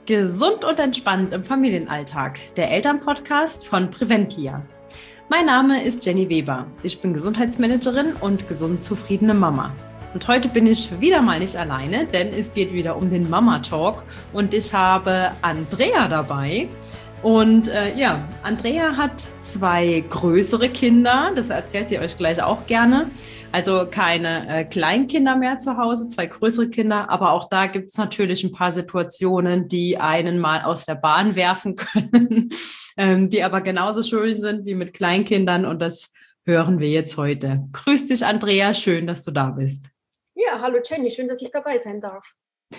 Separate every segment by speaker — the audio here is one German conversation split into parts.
Speaker 1: Gesund und entspannt im Familienalltag, der Elternpodcast von Preventlia. Mein Name ist Jenny Weber. Ich bin Gesundheitsmanagerin und gesund zufriedene Mama. Und heute bin ich wieder mal nicht alleine, denn es geht wieder um den Mama-Talk und ich habe Andrea dabei. Und Andrea hat 2 größere Kinder, das erzählt sie euch gleich auch gerne. Also keine Kleinkinder mehr zu Hause, 2 größere Kinder, aber auch da gibt es natürlich ein paar Situationen, die einen mal aus der Bahn werfen können, die aber genauso schön sind wie mit Kleinkindern und das hören wir jetzt heute. Grüß dich, Andrea, schön, dass du da bist.
Speaker 2: Ja, hallo Jenny, schön, dass ich dabei sein darf.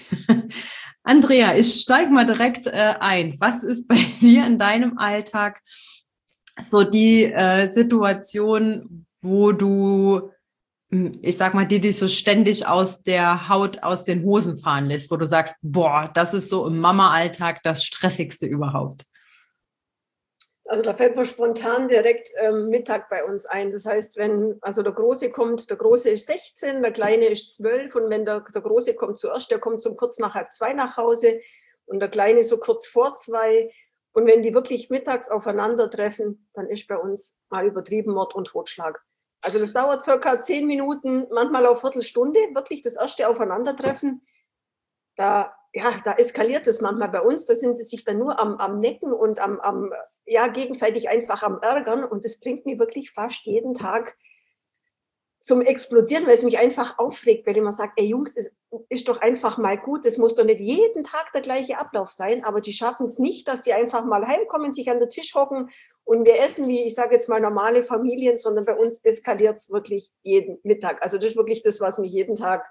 Speaker 1: Andrea, ich steige mal direkt ein. Was ist bei dir in deinem Alltag so die Situation, wo du, ich sag mal, die dich so ständig aus der Haut, aus den Hosen fahren lässt, wo du sagst, boah, das ist so im Mama-Alltag das Stressigste überhaupt?
Speaker 2: Also da fällt mir spontan direkt Mittag bei uns ein. Das heißt, wenn also der Große kommt, der Große ist 16, der Kleine ist 12 und wenn der Große kommt zuerst, der kommt so kurz nach 1:30 nach Hause und der Kleine so kurz vor 2. Und wenn die wirklich mittags aufeinandertreffen, dann ist bei uns mal übertrieben Mord und Totschlag. Also das dauert circa 10 Minuten, manchmal auch Viertelstunde, wirklich das erste Aufeinandertreffen. Da eskaliert es manchmal bei uns, da sind sie sich dann nur am Necken und gegenseitig einfach am Ärgern und das bringt mich wirklich fast jeden Tag zum Explodieren, weil es mich einfach aufregt, weil ich immer sage, ey Jungs, es ist doch einfach mal gut, es muss doch nicht jeden Tag der gleiche Ablauf sein, aber die schaffen es nicht, dass die einfach mal heimkommen, sich an den Tisch hocken und wir essen, wie ich sage jetzt mal normale Familien, sondern bei uns eskaliert es wirklich jeden Mittag. Also das ist wirklich das, was mich jeden Tag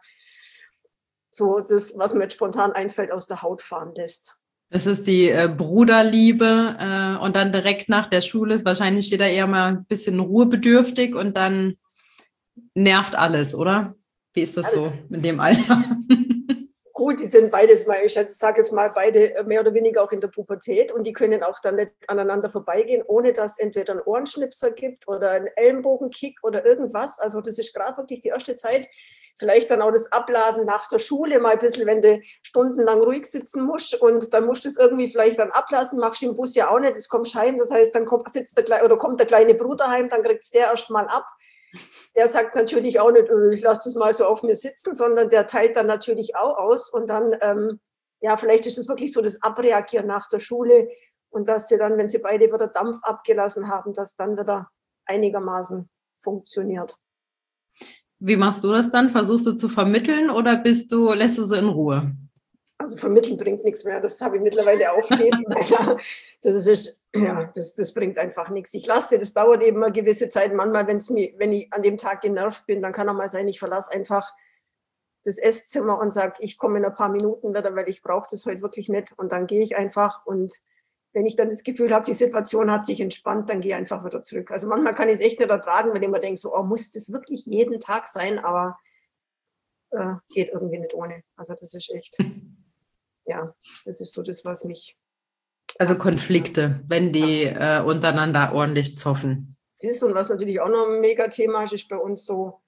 Speaker 2: so das, was mir jetzt spontan einfällt, aus der Haut fahren lässt.
Speaker 1: Das ist die Bruderliebe und dann direkt nach der Schule ist wahrscheinlich jeder eher mal ein bisschen ruhebedürftig und dann nervt alles, oder? Wie ist das so in dem Alter?
Speaker 2: Gut, die sind beides mal, ich sage jetzt mal, beide mehr oder weniger auch in der Pubertät und die können auch dann nicht aneinander vorbeigehen, ohne dass es entweder einen Ohrenschnipser gibt oder einen Ellenbogenkick oder irgendwas. Also das ist gerade wirklich die erste Zeit, vielleicht dann auch das Abladen nach der Schule, mal ein bisschen, wenn du stundenlang ruhig sitzen musst und dann musst du es irgendwie vielleicht dann ablassen, machst du im Bus ja auch nicht, das kommst heim, das heißt, dann kommt der kleine Bruder heim, dann kriegt es der erst mal ab. Der sagt natürlich auch nicht, ich lasse das mal so auf mir sitzen, sondern der teilt dann natürlich auch aus und dann, vielleicht ist es wirklich so das Abreagieren nach der Schule und dass sie dann, wenn sie beide wieder Dampf abgelassen haben, dass dann wieder einigermaßen funktioniert.
Speaker 1: Wie machst du das dann? Versuchst du zu vermitteln oder lässt du sie in Ruhe?
Speaker 2: Also vermitteln bringt nichts mehr, das habe ich mittlerweile aufgegeben. Das bringt einfach nichts. Ich lasse, das dauert eben eine gewisse Zeit. Manchmal, wenn ich an dem Tag genervt bin, dann kann auch mal sein, ich verlasse einfach das Esszimmer und sage, ich komme in ein paar Minuten wieder, weil ich brauche das heute wirklich nicht. Und dann gehe ich einfach und wenn ich dann das Gefühl habe, die Situation hat sich entspannt, dann gehe ich einfach wieder zurück. Also manchmal kann ich es echt nicht ertragen, wenn ich immer denke, so, muss das wirklich jeden Tag sein? Aber geht irgendwie nicht ohne. Also das ist echt... Ja, das ist so das, was mich...
Speaker 1: Also Konflikte, wenn die untereinander ordentlich zoffen.
Speaker 2: Das ist und was natürlich auch noch ein Mega-Thema ist bei uns so,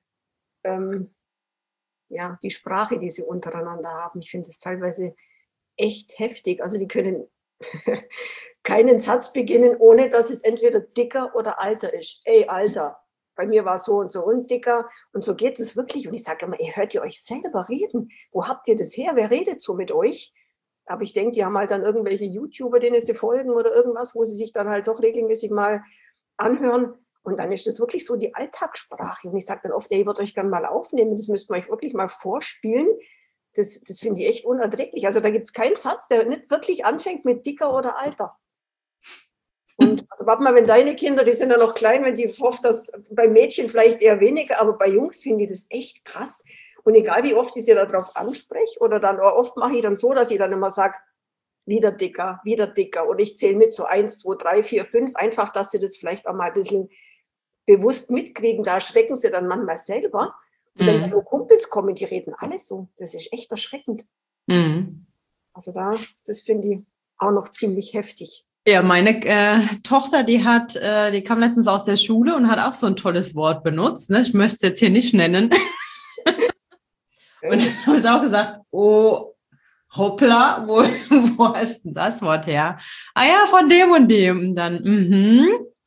Speaker 2: die Sprache, die sie untereinander haben. Ich finde das teilweise echt heftig. Also die können keinen Satz beginnen, ohne dass es entweder dicker oder alter ist. Ey, Alter, bei mir war so und dicker und so geht es wirklich. Und ich sage immer, hört ihr euch selber reden? Wo habt ihr das her? Wer redet so mit euch? Aber ich denke, die haben halt dann irgendwelche YouTuber, denen sie folgen oder irgendwas, wo sie sich dann halt doch regelmäßig mal anhören. Und dann ist das wirklich so die Alltagssprache. Und ich sage dann oft, ich würde euch gerne mal aufnehmen, das müsst ihr euch wirklich mal vorspielen. Das finde ich echt unerträglich. Also da gibt es keinen Satz, der nicht wirklich anfängt mit dicker oder alter. Und also warte mal, wenn deine Kinder, die sind ja noch klein, wenn die hofft, dass bei Mädchen vielleicht eher weniger, aber bei Jungs finde ich das echt krass. Und egal, wie oft ich sie darauf anspreche oder dann oft mache ich dann so, dass ich dann immer sage, wieder dicker. Und ich zähle mit so 1, 2, 3, 4, 5, einfach, dass sie das vielleicht auch mal ein bisschen bewusst mitkriegen. Da erschrecken sie dann manchmal selber. Und wenn dann Kumpels kommen, die reden alles so. Das ist echt erschreckend. Also das finde ich auch noch ziemlich heftig.
Speaker 1: Ja, meine Tochter, die kam letztens aus der Schule und hat auch so ein tolles Wort benutzt. Ne? Ich möchte es jetzt hier nicht nennen. Und dann habe ich auch gesagt, hoppla, wo hast denn das Wort her? Ah ja, von dem und dem. Und dann,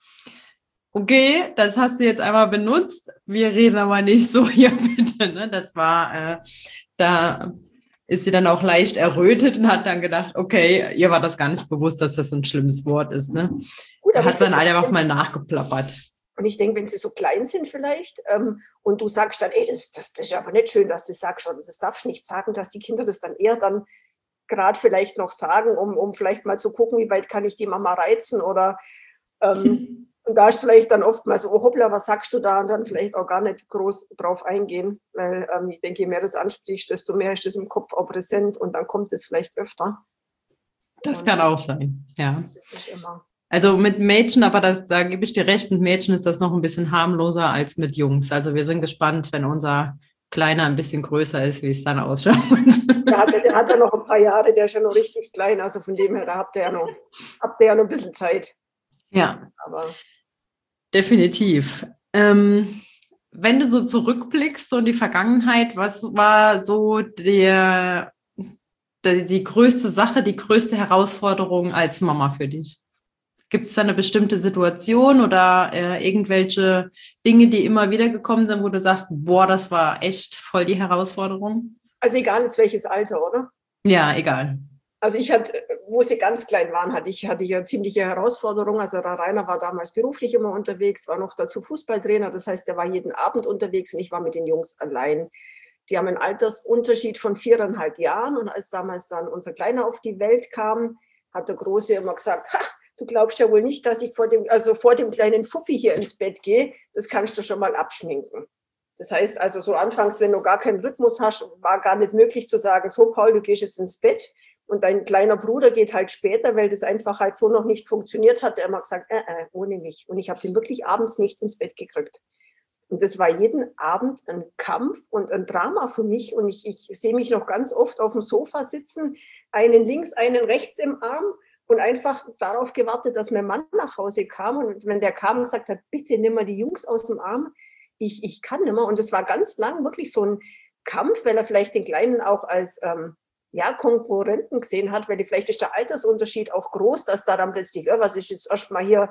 Speaker 1: okay, das hast du jetzt einmal benutzt. Wir reden aber nicht so hier, bitte. Ne? Das war, da ist sie dann auch leicht errötet und hat dann gedacht, okay, ihr war das gar nicht bewusst, dass das ein schlimmes Wort ist. Ne?
Speaker 2: Gut, aber
Speaker 1: Hat dann einfach mal nachgeplappert.
Speaker 2: Und ich denke, wenn sie so klein sind vielleicht und du sagst dann, ey, das ist aber nicht schön, dass du das sagst, oder das darfst du nicht sagen, dass die Kinder das dann eher dann gerade vielleicht noch sagen, um vielleicht mal zu gucken, wie weit kann ich die Mama reizen oder und da ist vielleicht dann oftmals so, oh hoppla, was sagst du da? Und dann vielleicht auch gar nicht groß drauf eingehen, weil ich denke, je mehr das ansprichst, desto mehr ist das im Kopf auch präsent und dann kommt es vielleicht öfter.
Speaker 1: Das kann auch sein, ja.
Speaker 2: Das ist immer.
Speaker 1: Also mit Mädchen, aber da gebe ich dir recht, mit Mädchen ist das noch ein bisschen harmloser als mit Jungs. Also wir sind gespannt, wenn unser Kleiner ein bisschen größer ist, wie es dann ausschaut.
Speaker 2: Der hat ja noch ein paar Jahre, der ist ja noch richtig klein, also von dem her, da habt ihr ja noch ein bisschen Zeit.
Speaker 1: Ja,
Speaker 2: aber
Speaker 1: definitiv. Wenn du so zurückblickst so in die Vergangenheit, was war so die größte Sache, die größte Herausforderung als Mama für dich? Gibt es da eine bestimmte Situation oder irgendwelche Dinge, die immer wieder gekommen sind, wo du sagst, boah, das war echt voll die Herausforderung?
Speaker 2: Also egal jetzt welches Alter, oder?
Speaker 1: Ja, egal.
Speaker 2: Also ich hatte, wo sie ganz klein waren, hatte ich ja ziemliche Herausforderungen. Also der Rainer war damals beruflich immer unterwegs, war noch dazu Fußballtrainer. Das heißt, er war jeden Abend unterwegs und ich war mit den Jungs allein. Die haben einen Altersunterschied von 4,5 Jahren. Und als damals dann unser Kleiner auf die Welt kam, hat der Große immer gesagt, ha, du glaubst ja wohl nicht, dass ich vor dem kleinen Fuppi hier ins Bett gehe. Das kannst du schon mal abschminken. Das heißt also so anfangs, wenn du gar keinen Rhythmus hast, war gar nicht möglich zu sagen, so Paul, du gehst jetzt ins Bett. Und dein kleiner Bruder geht halt später, weil das einfach halt so noch nicht funktioniert hat. Der hat immer gesagt, ohne mich. Und ich habe den wirklich abends nicht ins Bett gekriegt. Und das war jeden Abend ein Kampf und ein Drama für mich. Und ich sehe mich noch ganz oft auf dem Sofa sitzen, einen links, einen rechts im Arm und einfach darauf gewartet, dass mein Mann nach Hause kam. Und wenn der kam und gesagt hat, bitte nimm mal die Jungs aus dem Arm, ich kann nicht mehr. Und das war ganz lang wirklich so ein Kampf, weil er vielleicht den Kleinen auch als Konkurrenten gesehen hat, weil vielleicht ist der Altersunterschied auch groß, dass da dann plötzlich, was ist jetzt erstmal hier,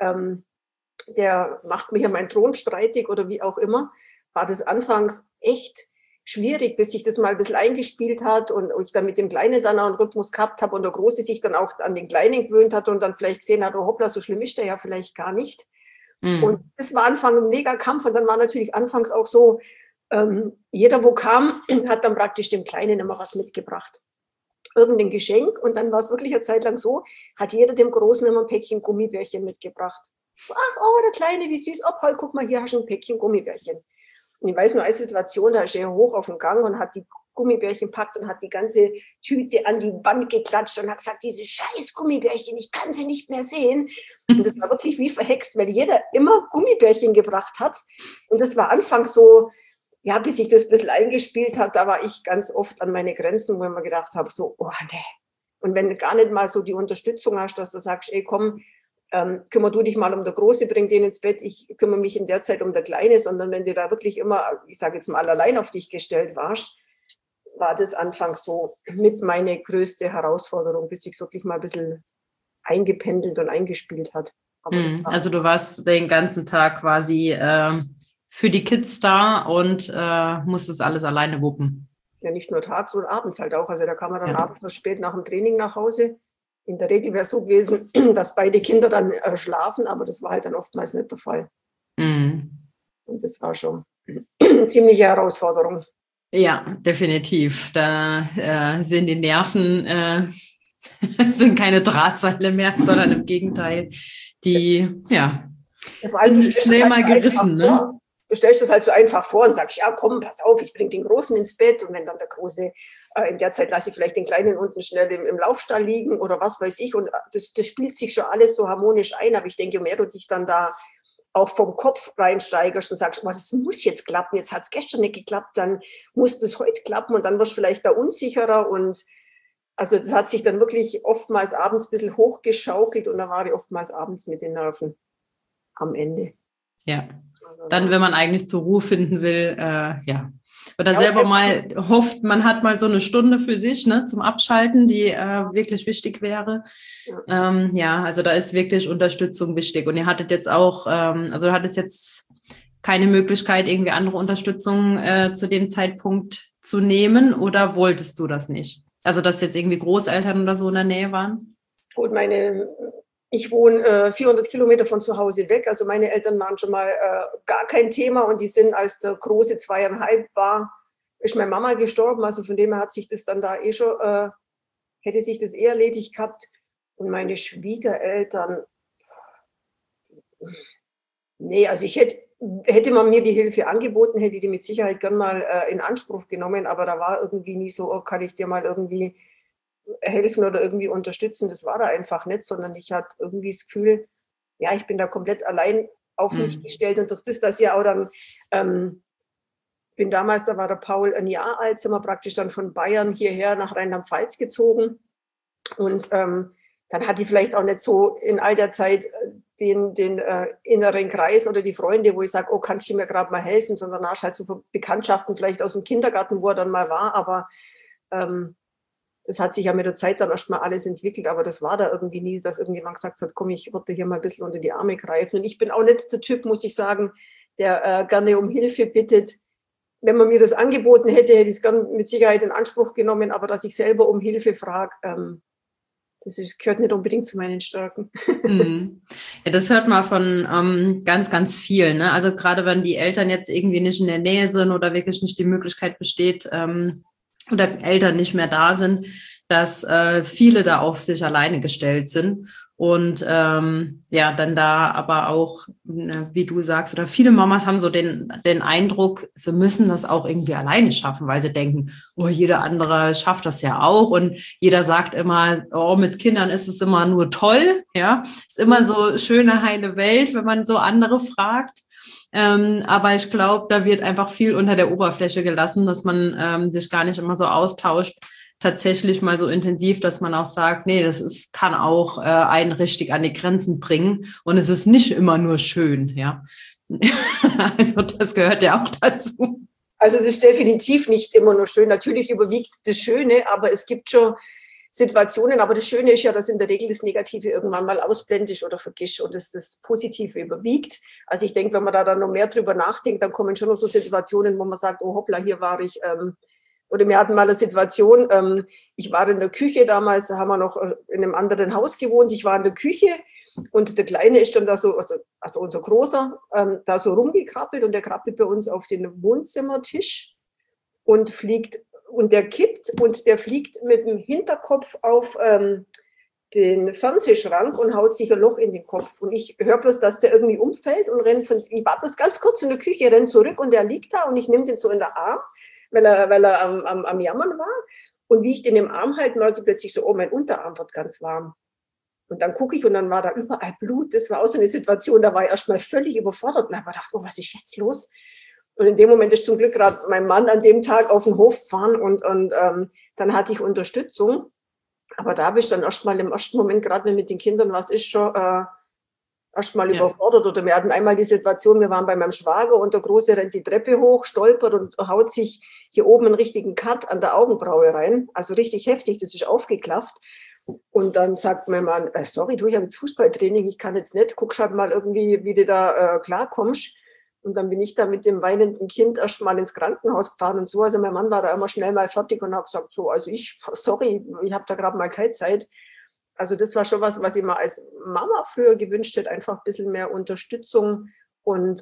Speaker 2: der macht mir hier meinen Thron streitig oder wie auch immer, war das anfangs echt schwierig, bis sich das mal ein bisschen eingespielt hat und ich dann mit dem Kleinen dann auch einen Rhythmus gehabt habe und der Große sich dann auch an den Kleinen gewöhnt hat und dann vielleicht gesehen hat, oh hoppla, so schlimm ist der ja vielleicht gar nicht. Und das war Anfang ein mega Kampf und dann war natürlich anfangs auch so, jeder, wo kam, hat dann praktisch dem Kleinen immer was mitgebracht. Irgendein Geschenk. Und dann war es wirklich eine Zeit lang so, hat jeder dem Großen immer ein Päckchen Gummibärchen mitgebracht. Ach, oh, der Kleine, wie süß. Oh, Paul, guck mal, hier hast du ein Päckchen Gummibärchen. Und ich weiß nur, eine Situation, da ist er hoch auf den Gang und hat die Gummibärchen packt und hat die ganze Tüte an die Wand geklatscht und hat gesagt, diese scheiß Gummibärchen, ich kann sie nicht mehr sehen. Und das war wirklich wie verhext, weil jeder immer Gummibärchen gebracht hat. Und das war anfangs so, ja, bis sich das ein bisschen eingespielt hat, da war ich ganz oft an meine Grenzen, wo ich mir gedacht habe, so, oh nee. Und wenn du gar nicht mal so die Unterstützung hast, dass du sagst, ey, komm, kümmer du dich mal um der Große, bring den ins Bett, ich kümmere mich in der Zeit um der Kleine, sondern wenn du da wirklich immer, ich sage jetzt mal, allein auf dich gestellt warst, war das anfangs so mit meine größte Herausforderung, bis sich es wirklich mal ein bisschen eingependelt und eingespielt hat.
Speaker 1: Also du warst den ganzen Tag quasi für die Kids da und musstest alles alleine wuppen.
Speaker 2: Ja, nicht nur tags, sondern abends halt auch. Also da kam man dann abends so spät nach dem Training nach Hause. In der Regel wäre es so gewesen, dass beide Kinder dann schlafen, aber das war halt dann oftmals nicht der Fall. Und das war schon eine ziemliche Herausforderung.
Speaker 1: Ja, definitiv. Da sind die Nerven sind keine Drahtseile mehr, sondern im Gegenteil, die sind schnell mal gerissen. Ne?
Speaker 2: Du stellst das halt so einfach vor und sagst, ja komm, pass auf, ich bringe den Großen ins Bett und wenn dann der Große, in der Zeit lasse ich vielleicht den Kleinen unten schnell im Laufstall liegen oder was weiß ich und das spielt sich schon alles so harmonisch ein, aber ich denke, je mehr du dich dann da auch vom Kopf reinsteigerst und sagst, das muss jetzt klappen, jetzt hat es gestern nicht geklappt, dann muss das heute klappen und dann wirst du vielleicht da unsicherer und also das hat sich dann wirklich oftmals abends ein bisschen hochgeschaukelt und da war ich oftmals abends mit den Nerven am Ende.
Speaker 1: Ja, dann, wenn man eigentlich zur Ruhe finden will, Oder
Speaker 2: Ja,
Speaker 1: selber mal hofft, man hat mal so eine Stunde für sich, ne, zum Abschalten, die wirklich wichtig wäre. Ja, also da ist wirklich Unterstützung wichtig. Und ihr hattet jetzt auch, also du hattest jetzt keine Möglichkeit, irgendwie andere Unterstützung zu dem Zeitpunkt zu nehmen, oder wolltest du das nicht? Also dass jetzt irgendwie Großeltern oder so in der Nähe waren?
Speaker 2: gut, ich wohne 400 Kilometer von zu Hause weg. Also meine Eltern waren schon mal gar kein Thema und die sind, als der Große 2,5 war, ist meine Mama gestorben. Also von dem her hat sich das dann da schon, hätte sich das eher erledigt gehabt. Und meine Schwiegereltern, nee, also hätte man mir die Hilfe angeboten, hätte ich die mit Sicherheit gern mal in Anspruch genommen, aber da war irgendwie nie so, oh, kann ich dir mal irgendwie helfen oder irgendwie unterstützen. Das war da einfach nicht, sondern ich hatte irgendwie das Gefühl, ja, ich bin da komplett allein auf mich gestellt und durch das, dass ja auch dann, bin damals, da war der Paul ein Jahr alt, sind wir praktisch dann von Bayern hierher nach Rheinland-Pfalz gezogen und dann hatte ich vielleicht auch nicht so in all der Zeit den inneren Kreis oder die Freunde, wo ich sage, oh, kannst du mir gerade mal helfen, sondern hast halt so Bekanntschaften vielleicht aus dem Kindergarten, wo er dann mal war, aber das hat sich ja mit der Zeit dann erst mal alles entwickelt, aber das war da irgendwie nie, dass irgendjemand gesagt hat, komm, ich würde hier mal ein bisschen unter die Arme greifen. Und ich bin auch nicht der Typ, muss ich sagen, der gerne um Hilfe bittet. Wenn man mir das angeboten hätte, hätte ich es gern mit Sicherheit in Anspruch genommen, aber dass ich selber um Hilfe frage, gehört nicht unbedingt zu meinen Stärken.
Speaker 1: Ja, das hört man von ganz, ganz vielen. Ne? Also gerade wenn die Eltern jetzt irgendwie nicht in der Nähe sind oder wirklich nicht die Möglichkeit besteht, oder Eltern nicht mehr da sind, dass viele da auf sich alleine gestellt sind. Und ja, dann da aber auch, wie du sagst, oder viele Mamas haben so den Eindruck, sie müssen das auch irgendwie alleine schaffen, weil sie denken, oh, jeder andere schafft das ja auch. Und jeder sagt immer, oh, mit Kindern ist es immer nur toll. Ja, ist immer so schöne, heile Welt, wenn man so andere fragt. Aber ich glaube, da wird einfach viel unter der Oberfläche gelassen, dass man sich gar nicht immer so austauscht, tatsächlich mal so intensiv, dass man auch sagt, nee, kann auch einen richtig an die Grenzen bringen und es ist nicht immer nur schön, ja. Also das gehört ja auch dazu.
Speaker 2: Also es ist definitiv nicht immer nur schön. Natürlich überwiegt das Schöne, aber es gibt schon Situationen, aber das Schöne ist ja, dass in der Regel das Negative irgendwann mal ausblendet oder vergisst und das Positive überwiegt. Also ich denke, wenn man da dann noch mehr drüber nachdenkt, dann kommen schon noch so Situationen, wo man sagt, oh hoppla, hier war ich, oder wir hatten mal eine Situation, ich war in der Küche damals, da haben wir noch in einem anderen Haus gewohnt, ich war in der Küche und der Kleine ist dann da so, also unser Großer, da so rumgekrabbelt und der krabbelt bei uns auf den Wohnzimmertisch und der kippt und der fliegt mit dem Hinterkopf auf den Fernsehschrank und haut sich ein Loch in den Kopf. Und ich höre bloß, dass der irgendwie umfällt und ich war bloß ganz kurz in der Küche, renn zurück und der liegt da und ich nehme den so in der Arm, weil er am Jammern war. Und wie ich den im Arm halte, merke ich plötzlich so, oh, mein Unterarm wird ganz warm. Und dann gucke ich und dann war da überall Blut. Das war auch so eine Situation, da war ich erst mal völlig überfordert und habe gedacht, oh, was ist jetzt los? Und in dem Moment ist zum Glück gerade mein Mann an dem Tag auf den Hof gefahren und dann hatte ich Unterstützung. Aber da habe ich dann erst mal im ersten Moment, gerade wenn mit den Kindern was ist, schon erst mal überfordert. Oder wir hatten einmal die Situation, wir waren bei meinem Schwager und der Große rennt die Treppe hoch, stolpert und haut sich hier oben einen richtigen Cut an der Augenbraue rein. Also richtig heftig, das ist aufgeklafft. Und dann sagt mein Mann, sorry, du, ich habe jetzt Fußballtraining, ich kann jetzt nicht, guck halt mal irgendwie, wie du da klarkommst. Und dann bin ich da mit dem weinenden Kind erst mal ins Krankenhaus gefahren und so. Also mein Mann war da immer schnell mal fertig und hat gesagt, so, also sorry, ich habe da gerade mal keine Zeit. Also das war schon was ich mir als Mama früher gewünscht hätte, einfach ein bisschen mehr Unterstützung und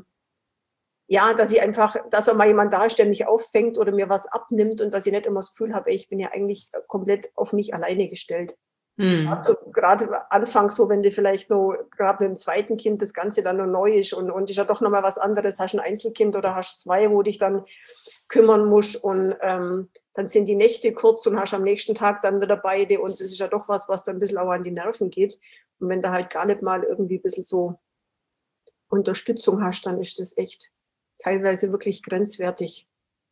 Speaker 2: ja, dass auch mal jemand da ist, der mich auffängt oder mir was abnimmt und dass ich nicht immer das Gefühl habe, ich bin ja eigentlich komplett auf mich alleine gestellt. Also gerade anfangs so, wenn du vielleicht noch gerade mit dem zweiten Kind das Ganze dann noch neu ist und ist ja doch nochmal was anderes, hast ein Einzelkind oder hast zwei, wo dich dann kümmern musst und dann sind die Nächte kurz und hast am nächsten Tag dann wieder beide und es ist ja doch was dann ein bisschen auch an die Nerven geht. Und wenn du halt gar nicht mal irgendwie ein bisschen so Unterstützung hast, dann ist das echt teilweise wirklich grenzwertig.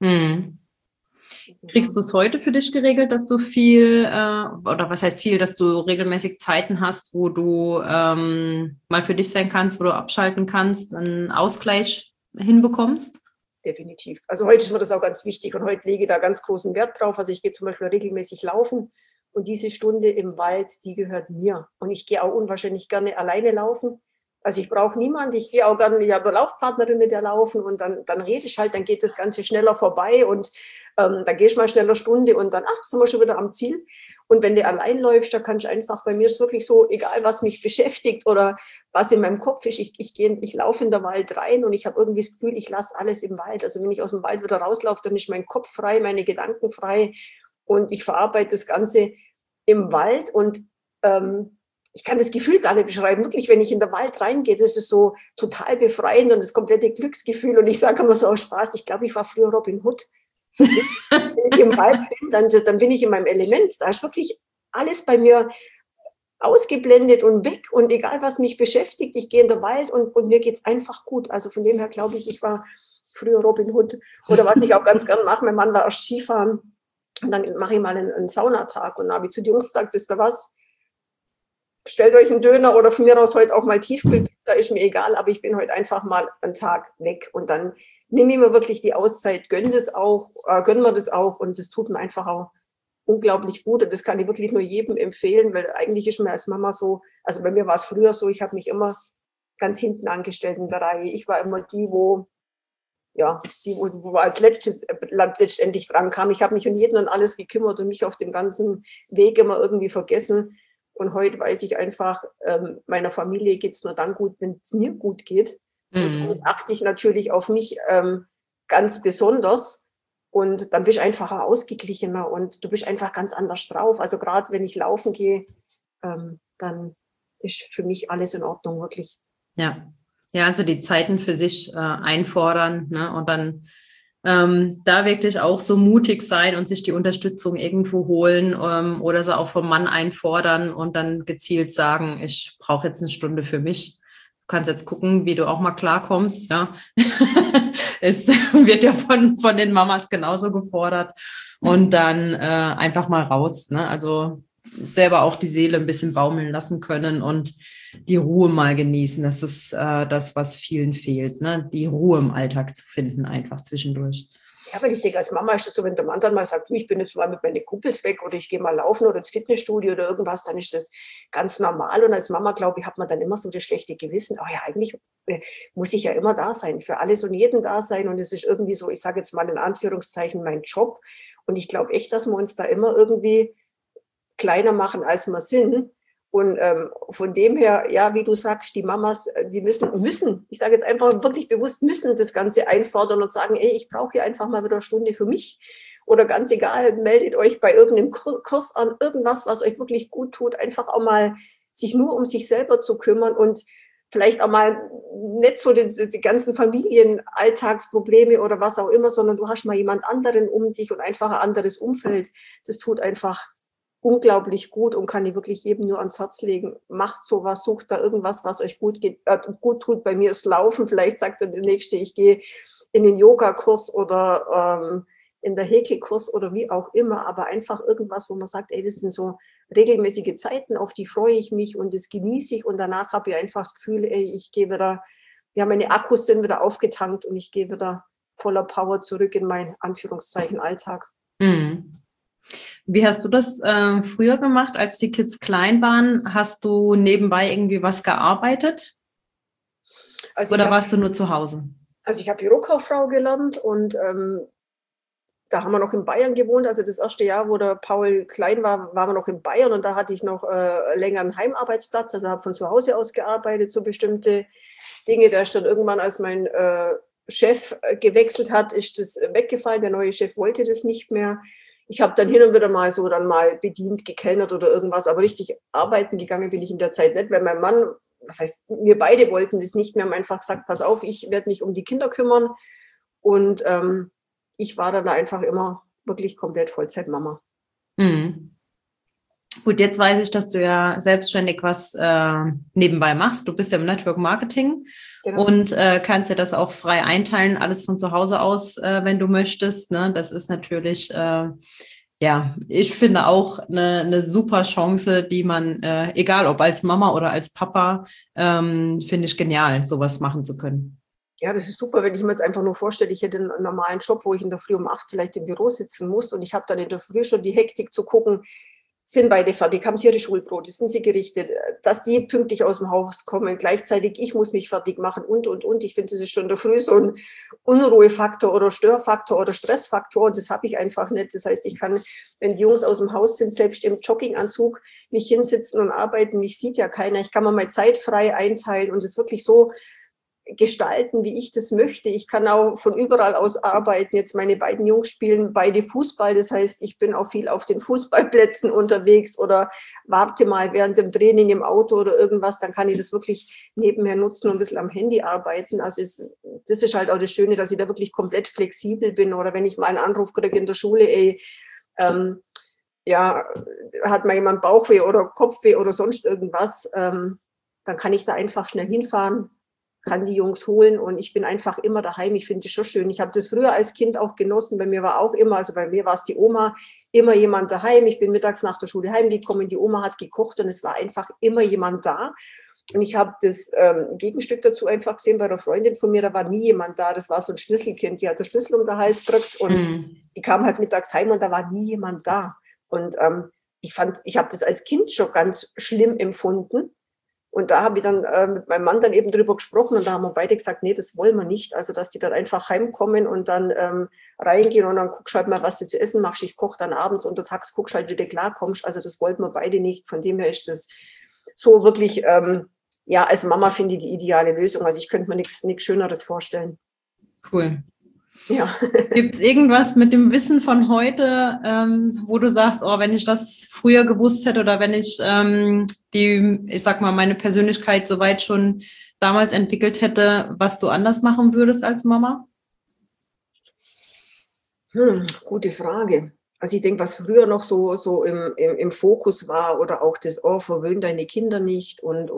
Speaker 1: Kriegst du es heute für dich geregelt, dass du viel, oder was heißt viel, dass du regelmäßig Zeiten hast, wo du mal für dich sein kannst, wo du abschalten kannst, einen Ausgleich hinbekommst?
Speaker 2: definitiv. Also heute ist mir das auch ganz wichtig und heute lege ich da ganz großen Wert drauf. Also ich gehe zum Beispiel regelmäßig laufen und diese Stunde im Wald, die gehört mir. Und ich gehe auch unwahrscheinlich gerne alleine laufen. Also ich brauche niemanden, ich gehe auch gerne, ich habe eine Laufpartnerin, mit der laufen und dann rede ich halt, dann geht das Ganze schneller vorbei und dann gehst du mal schneller Stunde und dann, sind wir schon wieder am Ziel. Und wenn du allein läufst, da kannst du einfach, bei mir ist es wirklich so, egal was mich beschäftigt oder was in meinem Kopf ist, ich laufe in den Wald rein und ich habe irgendwie das Gefühl, ich lasse alles im Wald. Also wenn ich aus dem Wald wieder rauslaufe, dann ist mein Kopf frei, meine Gedanken frei und ich verarbeite das Ganze im Wald und ich kann das Gefühl gar nicht beschreiben. Wirklich, wenn ich in den Wald reingehe, das ist so total befreiend und das komplette Glücksgefühl. Und ich sage immer so aus Spaß, ich glaube, ich war früher Robin Hood. Wenn ich im Wald bin, dann bin ich in meinem Element. Da ist wirklich alles bei mir ausgeblendet und weg. Und egal, was mich beschäftigt, ich gehe in den Wald und mir geht es einfach gut. Also von dem her glaube ich war früher Robin Hood. Oder was ich auch ganz gern mache, mein Mann war erst Skifahren. Und dann mache ich mal einen Saunatag. Und dann habe ich zu den Jungs gesagt, wisst ihr was? Stellt euch einen Döner oder von mir aus heute auch mal Tiefkühlpizza, ist mir egal, aber ich bin heute einfach mal einen Tag weg und dann nehme ich mir wirklich die Auszeit, gönnen wir das auch und das tut mir einfach auch unglaublich gut und das kann ich wirklich nur jedem empfehlen, weil eigentlich ist mir als Mama so, also bei mir war es früher so, ich habe mich immer ganz hinten angestellt in der Reihe. Ich war immer die, wo als letztendlich dran kam. Ich habe mich um jeden und alles gekümmert und mich auf dem ganzen Weg immer irgendwie vergessen. Und heute weiß ich einfach, meiner Familie geht es nur dann gut, wenn es mir gut geht. Und so achte ich natürlich auf mich ganz besonders. Und dann bist du einfach ausgeglichener und du bist einfach ganz anders drauf. Also gerade wenn ich laufen gehe, dann ist für mich alles in Ordnung, wirklich.
Speaker 1: Ja, also die Zeiten für sich einfordern, ne? Und dann da wirklich auch so mutig sein und sich die Unterstützung irgendwo holen oder sie auch vom Mann einfordern und dann gezielt sagen, ich brauche jetzt eine Stunde für mich. Du kannst jetzt gucken, wie du auch mal klarkommst. Ja, es wird ja von den Mamas genauso gefordert und dann einfach mal raus. Ne? Also selber auch die Seele ein bisschen baumeln lassen können und die Ruhe mal genießen. Das ist das, was vielen fehlt, ne? Die Ruhe im Alltag zu finden, einfach zwischendurch.
Speaker 2: Ja, weil ich denke, als Mama ist das so, wenn der Mann dann mal sagt, ich bin jetzt mal mit meinen Kumpels weg oder ich gehe mal laufen oder ins Fitnessstudio oder irgendwas, dann ist das ganz normal. Und als Mama, glaube ich, hat man dann immer so das schlechte Gewissen. Oh ja, eigentlich muss ich ja immer da sein, für alles und jeden da sein. Und es ist irgendwie so, ich sage jetzt mal in Anführungszeichen, mein Job. Und ich glaube echt, dass wir uns da immer irgendwie kleiner machen, als wir sind. Und von dem her, ja, wie du sagst, die Mamas, die müssen, ich sage jetzt einfach wirklich bewusst, müssen das Ganze einfordern und sagen, ich brauche hier einfach mal wieder eine Stunde für mich. Oder ganz egal, meldet euch bei irgendeinem Kurs an, irgendwas, was euch wirklich gut tut, einfach auch mal sich nur um sich selber zu kümmern und vielleicht auch mal nicht so die ganzen Familienalltagsprobleme oder was auch immer, sondern du hast mal jemand anderen um dich und einfach ein anderes Umfeld. Das tut einfach unglaublich gut und kann ich wirklich jedem nur ans Herz legen. Macht sowas, sucht da irgendwas, was euch gut tut. Bei mir ist Laufen. Vielleicht sagt dann der Nächste, ich gehe in den Yoga-Kurs oder in der Häkelkurs oder wie auch immer. Aber einfach irgendwas, wo man sagt, das sind so regelmäßige Zeiten, auf die freue ich mich und das genieße ich. Und danach habe ich einfach das Gefühl, ich gehe wieder, meine Akkus sind wieder aufgetankt und ich gehe wieder voller Power zurück in meinen Anführungszeichen Alltag.
Speaker 1: Mhm. Wie hast du das früher gemacht, als die Kids klein waren? Hast du nebenbei irgendwie was gearbeitet? Oder warst du nur zu Hause?
Speaker 2: Also ich habe Bürokauffrau gelernt und da haben wir noch in Bayern gewohnt. Also das erste Jahr, wo der Paul klein war, waren wir noch in Bayern und da hatte ich noch länger einen Heimarbeitsplatz. Also habe von zu Hause aus gearbeitet, so bestimmte Dinge. Da ist dann irgendwann, als mein Chef gewechselt hat, ist das weggefallen. Der neue Chef wollte das nicht mehr. Ich habe dann hin und wieder mal so dann mal bedient, gekellnert oder irgendwas, aber richtig arbeiten gegangen bin ich in der Zeit nicht, weil mein Mann, was heißt, wir beide wollten das nicht mehr, haben einfach gesagt, pass auf, ich werde mich um die Kinder kümmern und ich war dann einfach immer wirklich komplett Vollzeitmama.
Speaker 1: Mhm. Gut, jetzt weiß ich, dass du ja selbstständig was nebenbei machst. Du bist ja im Network Marketing. Genau. Und kannst ja das auch frei einteilen, alles von zu Hause aus, wenn du möchtest. Ne? Das ist natürlich, ich finde auch eine super Chance, die man, egal ob als Mama oder als Papa, finde ich genial, sowas machen zu können.
Speaker 2: Ja, das ist super, wenn ich mir jetzt einfach nur vorstelle, ich hätte einen normalen Job, wo ich in der Früh um 8 vielleicht im Büro sitzen muss und ich habe dann in der Früh schon die Hektik zu gucken, sind beide fertig, haben sie ihre Schulbrote, sind sie gerichtet, dass die pünktlich aus dem Haus kommen. Gleichzeitig, ich muss mich fertig machen und. Ich finde, das ist schon in der Früh so ein Unruhefaktor oder Störfaktor oder Stressfaktor und das habe ich einfach nicht. Das heißt, ich kann, wenn die Jungs aus dem Haus sind, selbst im Jogginganzug mich hinsitzen und arbeiten, mich sieht ja keiner. Ich kann mir mal Zeit frei einteilen und es wirklich so gestalten, wie ich das möchte. Ich kann auch von überall aus arbeiten. Jetzt meine beiden Jungs spielen beide Fußball. Das heißt, ich bin auch viel auf den Fußballplätzen unterwegs oder warte mal während dem Training im Auto oder irgendwas. Dann kann ich das wirklich nebenher nutzen und ein bisschen am Handy arbeiten. Also das ist halt auch das Schöne, dass ich da wirklich komplett flexibel bin. Oder wenn ich mal einen Anruf kriege in der Schule, ja, hat mal jemand Bauchweh oder Kopfweh oder sonst irgendwas, dann kann ich da einfach schnell hinfahren, kann die Jungs holen und ich bin einfach immer daheim. Ich finde das schon schön. Ich habe das früher als Kind auch genossen. Bei mir war auch immer, also bei mir war es die Oma, immer jemand daheim. Ich bin mittags nach der Schule heimgekommen, die Oma hat gekocht und es war einfach immer jemand da. Und ich habe das Gegenstück dazu einfach gesehen bei einer Freundin von mir, da war nie jemand da. Das war so ein Schlüsselkind, die hat den Schlüssel um den Hals gedrückt und die kam halt mittags heim und da war nie jemand da. Und ich habe das als Kind schon ganz schlimm empfunden. Und da habe ich dann mit meinem Mann dann eben drüber gesprochen und da haben wir beide gesagt, nee, das wollen wir nicht. Also, dass die dann einfach heimkommen und dann reingehen und dann guckst halt mal, was du zu essen machst. Ich koche dann abends und tags guckst halt, wie du klarkommst. Also, das wollten wir beide nicht. Von dem her ist das so wirklich, ja, als Mama finde ich die ideale Lösung. Also, ich könnte mir nichts Schöneres vorstellen.
Speaker 1: Cool.
Speaker 2: Ja.
Speaker 1: Gibt es irgendwas mit dem Wissen von heute, wo du sagst, oh, wenn ich das früher gewusst hätte oder wenn ich ich sag mal, meine Persönlichkeit soweit schon damals entwickelt hätte, was du anders machen würdest als Mama?
Speaker 2: Gute Frage. Also ich denke, was früher noch so im Fokus war oder auch das, oh, verwöhn deine Kinder nicht und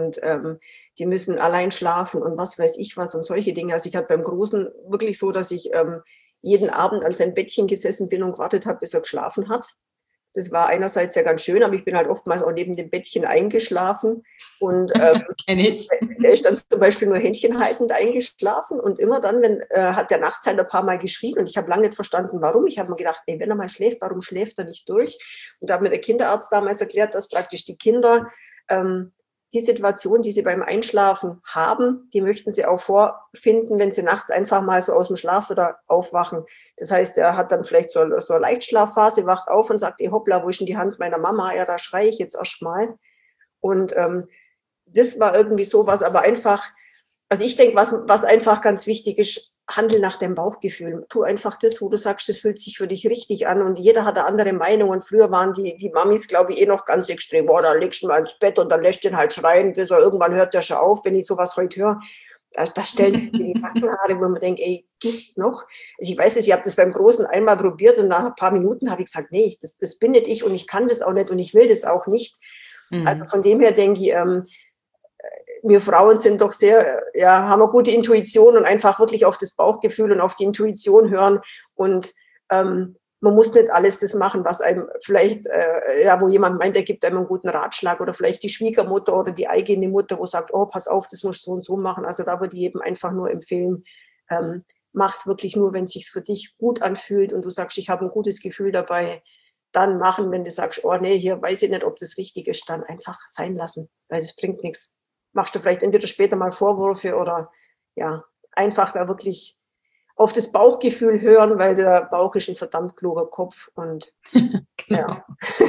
Speaker 2: die müssen allein schlafen und was weiß ich was und solche Dinge. Also ich hatte beim Großen wirklich so, dass ich jeden Abend an sein Bettchen gesessen bin und gewartet habe, bis er geschlafen hat. Das war einerseits ja ganz schön, aber ich bin halt oftmals auch neben dem Bettchen eingeschlafen und
Speaker 1: Kenn ich.
Speaker 2: er ist dann zum Beispiel nur händchenhaltend eingeschlafen und immer dann, wenn hat der nachts halt ein paar Mal geschrien und ich habe lange nicht verstanden, warum. Ich habe mir gedacht, ey, wenn er mal schläft, warum schläft er nicht durch? Und da hat mir der Kinderarzt damals erklärt, dass praktisch die Kinder die Situation, die sie beim Einschlafen haben, die möchten sie auch vorfinden, wenn sie nachts einfach mal so aus dem Schlaf wieder aufwachen. Das heißt, er hat dann vielleicht so eine Leichtschlafphase, wacht auf und sagt, ey, hoppla, wo ist denn die Hand meiner Mama? Ja, da schreie ich jetzt erst mal. Und das war irgendwie sowas, aber einfach, also ich denke, was einfach ganz wichtig ist, handel nach deinem Bauchgefühl. Tu einfach das, wo du sagst, das fühlt sich für dich richtig an und jeder hat eine andere Meinung und früher waren die Mamis, glaube ich, noch ganz extrem, boah, da legst du mal ins Bett und dann lässt den halt schreien, bis er irgendwann hört der schon auf, wenn ich sowas heute höre. Da stellen sich mir die Nackenhaare, wo man denkt, ey, gibt's noch? Also ich weiß es, ich habe das beim Großen einmal probiert und nach ein paar Minuten habe ich gesagt, nee, das bin nicht ich und ich kann das auch nicht und ich will das auch nicht. Also von dem her denke ich, wir Frauen sind doch sehr, ja, haben eine gute Intuition und einfach wirklich auf das Bauchgefühl und auf die Intuition hören und man muss nicht alles das machen, was einem vielleicht, wo jemand meint, er gibt einem einen guten Ratschlag oder vielleicht die Schwiegermutter oder die eigene Mutter, wo sagt, oh, pass auf, das musst du so und so machen. Also da würde ich eben einfach nur empfehlen, mach's wirklich nur, wenn es sich für dich gut anfühlt und du sagst, ich habe ein gutes Gefühl dabei, dann machen. Wenn du sagst, oh nee, hier weiß ich nicht, ob das richtig ist, dann einfach sein lassen, weil das bringt nichts. Machst du vielleicht entweder später mal Vorwürfe oder ja, einfach da wirklich auf das Bauchgefühl hören, weil der Bauch ist ein verdammt kluger Kopf und
Speaker 1: genau.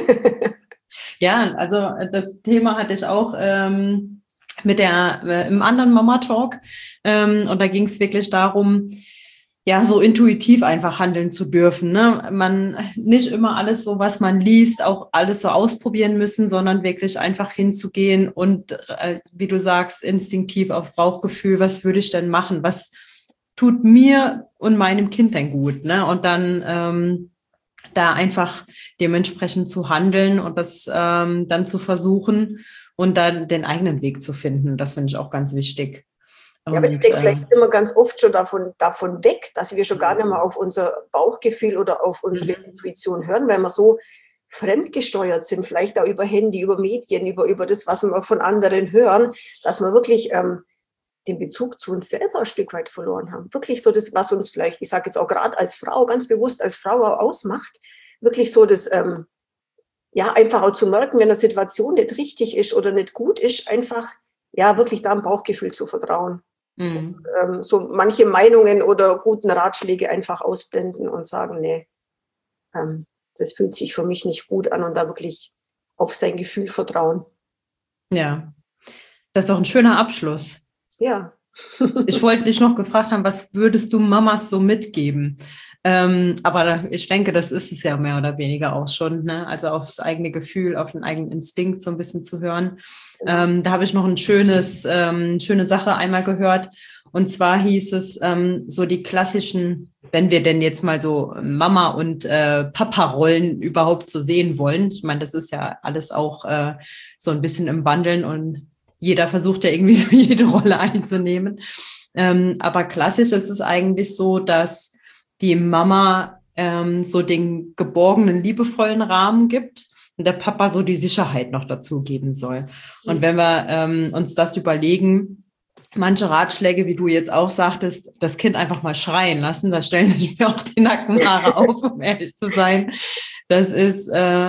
Speaker 1: Ja, also das Thema hatte ich auch mit im anderen Mama-Talk und da ging es wirklich darum, ja, so intuitiv einfach handeln zu dürfen, ne? Man nicht immer alles so, was man liest, auch alles so ausprobieren müssen, sondern wirklich einfach hinzugehen und, wie du sagst, instinktiv auf Bauchgefühl, was würde ich denn machen? Was tut mir und meinem Kind denn gut, ne? Und dann da einfach dementsprechend zu handeln und das dann zu versuchen und dann den eigenen Weg zu finden. Das finde ich auch ganz wichtig.
Speaker 2: Ja, aber ich denke, vielleicht sind wir ganz oft schon davon weg, dass wir schon gar nicht mehr auf unser Bauchgefühl oder auf unsere Intuition hören, weil wir so fremdgesteuert sind, vielleicht auch über Handy, über Medien, über das, was wir von anderen hören, dass wir wirklich den Bezug zu uns selber ein Stück weit verloren haben. Wirklich so das, was uns vielleicht, ich sage jetzt auch gerade als Frau, ganz bewusst als Frau auch ausmacht, wirklich so das, einfach auch zu merken, wenn eine Situation nicht richtig ist oder nicht gut ist, einfach, wirklich da am Bauchgefühl zu vertrauen.
Speaker 1: Mhm.
Speaker 2: So manche Meinungen oder guten Ratschläge einfach ausblenden und sagen, nee, das fühlt sich für mich nicht gut an und da wirklich auf sein Gefühl vertrauen.
Speaker 1: Ja, das ist doch ein schöner Abschluss.
Speaker 2: Ja.
Speaker 1: Ich wollte dich noch gefragt haben, was würdest du Mamas so mitgeben? Aber ich denke, das ist es ja mehr oder weniger auch schon, ne? Also aufs eigene Gefühl, auf den eigenen Instinkt so ein bisschen zu hören. Da habe ich noch eine schöne Sache einmal gehört. Und zwar hieß es so die klassischen, wenn wir denn jetzt mal so Mama- und Papa-Rollen überhaupt so sehen wollen. Ich meine, das ist ja alles auch so ein bisschen im Wandeln und jeder versucht ja irgendwie so jede Rolle einzunehmen. Aber klassisch ist es eigentlich so, dass die Mama so den geborgenen, liebevollen Rahmen gibt und der Papa so die Sicherheit noch dazu geben soll. Und wenn wir uns das überlegen, manche Ratschläge, wie du jetzt auch sagtest, das Kind einfach mal schreien lassen, da stellen sich mir auch die Nackenhaare auf, um ehrlich zu sein. Das ist,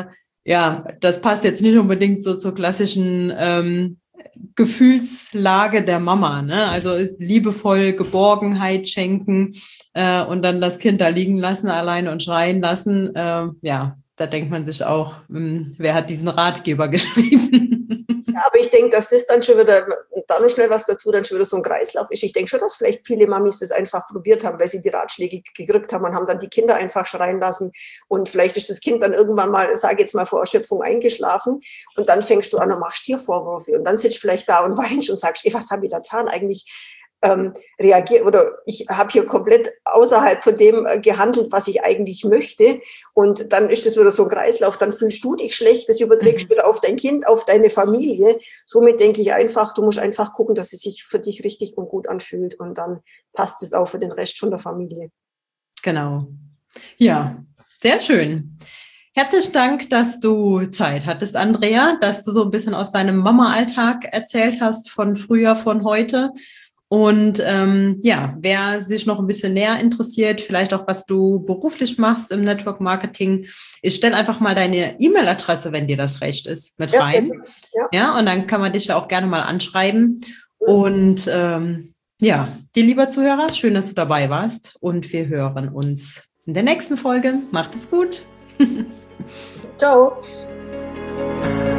Speaker 1: das passt jetzt nicht unbedingt so zur klassischen Gefühlslage der Mama, ne? Also liebevoll Geborgenheit schenken und dann das Kind da liegen lassen, alleine und schreien lassen. Da denkt man sich auch, wer hat diesen Ratgeber geschrieben?
Speaker 2: Ja, aber ich denke, dass das dann schon wieder, da noch schnell was dazu, dann schon wieder so ein Kreislauf ist. Ich denke schon, dass vielleicht viele Mamis das einfach probiert haben, weil sie die Ratschläge gekriegt haben und haben dann die Kinder einfach schreien lassen. Und vielleicht ist das Kind dann irgendwann mal, sage jetzt mal, vor Erschöpfung eingeschlafen. Und dann fängst du an und machst dir Vorwürfe. Und dann sitzt du vielleicht da und weinst und sagst, was habe ich da getan? Eigentlich reagiert oder ich habe hier komplett außerhalb von dem gehandelt, was ich eigentlich möchte. Und dann ist das wieder so ein Kreislauf, dann fühlst du dich schlecht, das überträgst du wieder auf dein Kind, auf deine Familie. Somit denke ich einfach, du musst einfach gucken, dass es sich für dich richtig und gut anfühlt und dann passt es auch für den Rest von der Familie.
Speaker 1: Genau. Ja, sehr schön. Herzlichen Dank, dass du Zeit hattest, Andrea, dass du so ein bisschen aus deinem Mama-Alltag erzählt hast, von früher, von heute. Und wer sich noch ein bisschen näher interessiert, vielleicht auch, was du beruflich machst im Network Marketing, ich stelle einfach mal deine E-Mail-Adresse, wenn dir das recht ist, mit rein. Ja, und dann kann man dich ja auch gerne mal anschreiben. Und dir, lieber Zuhörer, schön, dass du dabei warst. Und wir hören uns in der nächsten Folge. Macht es gut.
Speaker 2: Ciao.